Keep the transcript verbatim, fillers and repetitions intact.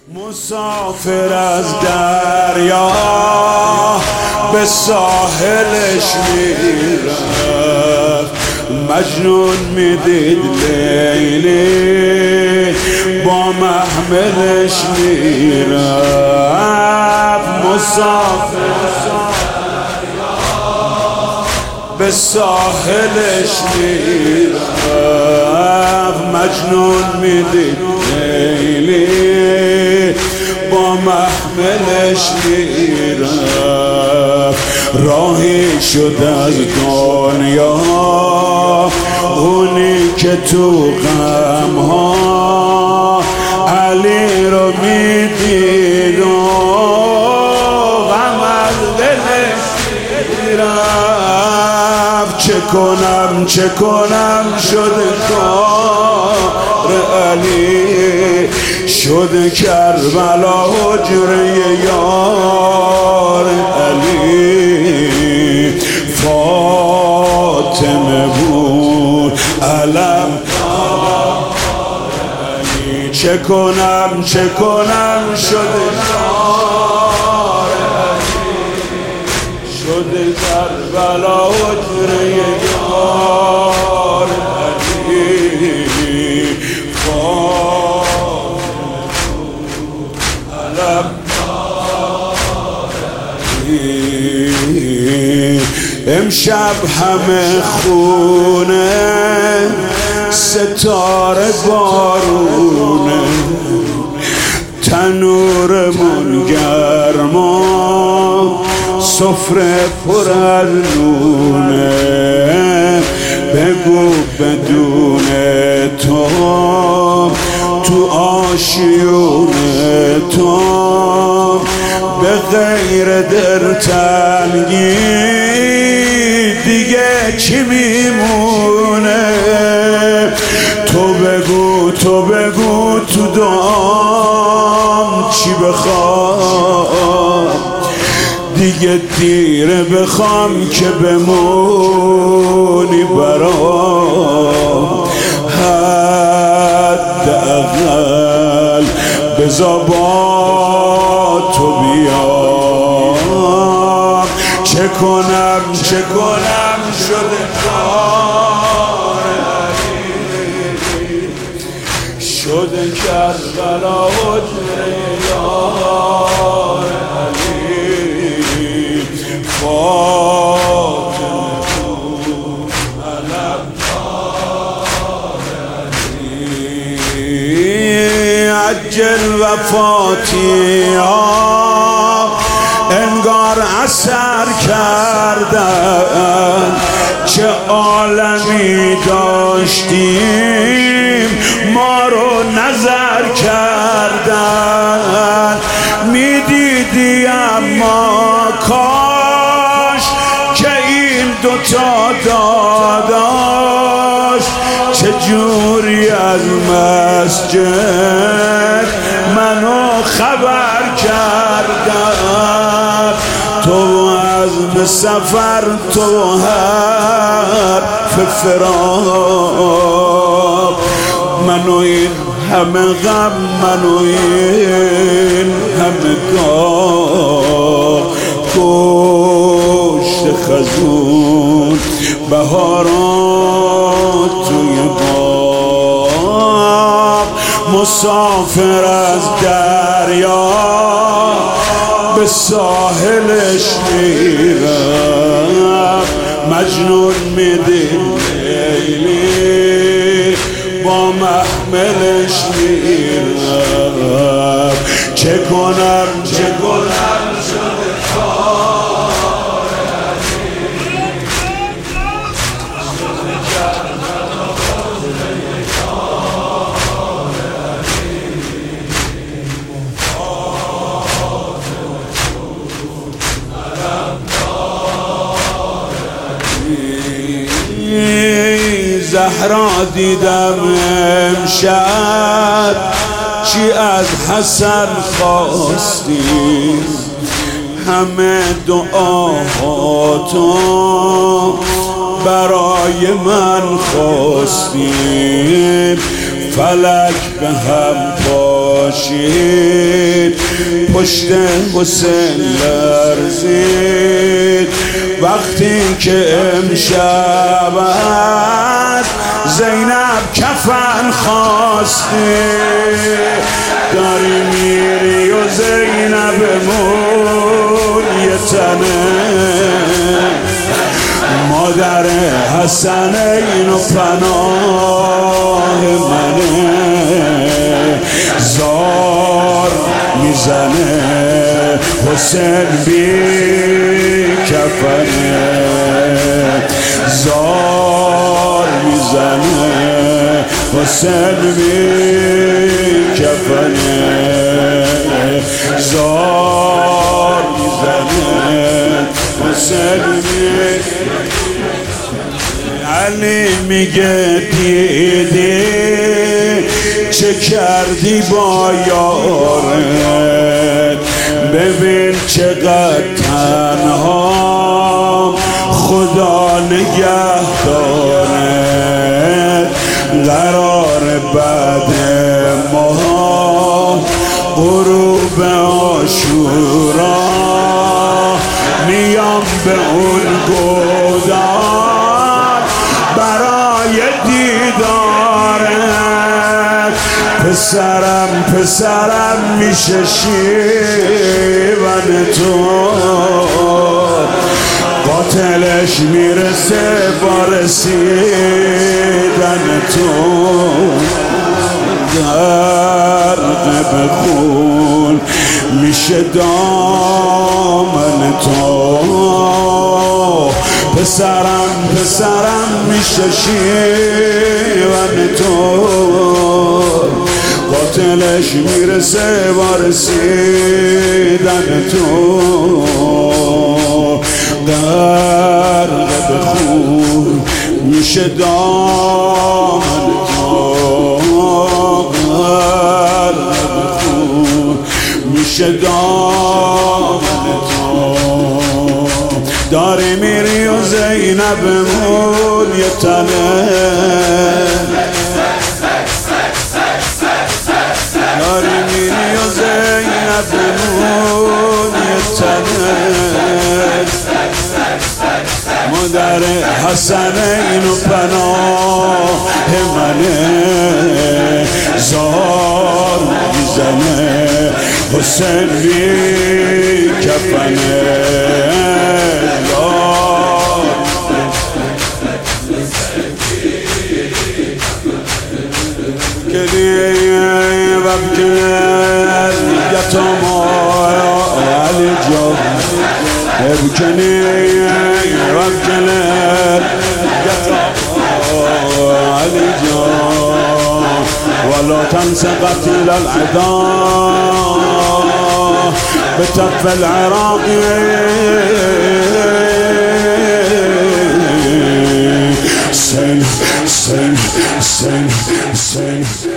مسافر از دریا به ساحلش میرفت، مجنون میدید لیلی با محملش میرفت. مسافر به ساحلش میرفت، مجنون میدید لیلی با محملش میرفت. راهی شد از دنیا اونی که تو غمها علی رو میدید و غم از دلش میرفت. چه کنم چه کنم شد کار علی، شد کربلا حجره یار علی. فاطمه بود علم علی، چه کنم چه کنم شد کار علی، شد کربلا حجره یار علی. امشب همه خونه ستاره بارونه، تنورمون گرم و سفره پر از نونه. بگو بدون تو تو آشیون تو به غیر دلتنگی دیگه چی میمونه؟ تو بگو تو بگو تو دام چی بخوام، دیگه دیره بخوام که بمونی برام. حداقل بذار با تو بیام. چه کنم چه کنم شده کار علی، شده کربلا حجره یار علی. فاطمه بود علم دار علی. عجل وفاتی ها انگار اثر کردن، چه عالمی داشتیم ما رو نظر کردن. میدیدی اما کاش که این دوتا داداش چجوری از مسجد منو خبر کردن. تو عزم سفر تو حرف فراق، منو این همه غم منو این همه گاه. کشت خزون بهارات توی باغ. مسافر از دریا به ساحلش میرفت، مجنون میدید لیلی با محملش میرفت. چه کنم چه کنم شده کار علی، شده کربلا حجره یار علی. زهرا دیدم امشب چی از حسن خواستی، همه دعاهاتو برای من خواستیم. فلک به هم پاشید پشت حسین لرزید وقتی که امشب زینب کفن خواستی داری میری و زینبمون یه تنه مادر حسنین و پناه منه زار میزنه حسین بی کفنه زار میزنه حسین بی کفنه زار میزنه حسین بی علی میگه دیدی چه کردی با یارت ببین چقدر تنها خدا نگه دارد قرار بعد ما غروب عاشورا میام به اون گودال برای دیدارت پسرم پسرم میشه شیون تو قاتلش میرسه با رسیدن تو غرق به خون میشه دامن تو پسرم پسرم میشه شیون تو قاتلش میرسه با رسیدن تو غرق به خون میشه دامن تو غرق به خون میشه دامن تو داری میری و زینبمون یه تنه داری میری و زینبمون یه تنه مادر حسنین و پناه منه زار میزنه حسین بی کفنه وابكر يتوما علي جاب ابكني وابكر يتوما علي جاب ولا تنسى قتل العذاب بتف العراق سن سن سن سن